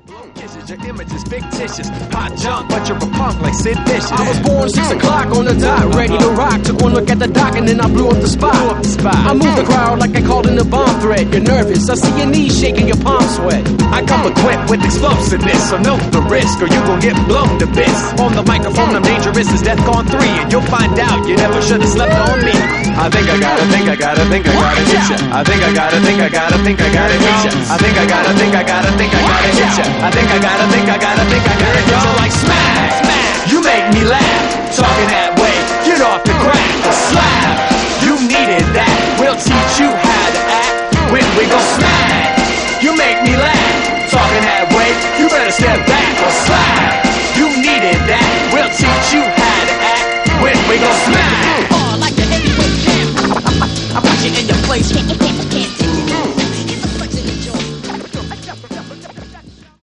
Kisses, your image is fictitious. Hot junk, but you're a punk like Sid Vicious. I was born 6 o'clock on the dot, ready to rock. Took one look at the dock and then I blew up the spot. I moved the crowd like I called in a bomb threat. You're nervous, I see your knees shaking, your palms sweat. I come equipped with explosiveness, so note the risk or you gon' get blown to bits. On the microphone, I'm dangerous as Death Gone 3, and you'll find out you never should've slept on me. I think I gotta hit ya. I think I gotta hit ya. I think I gotta hit ya. I think I gotta hit ya. I think I gotta hit ya. I think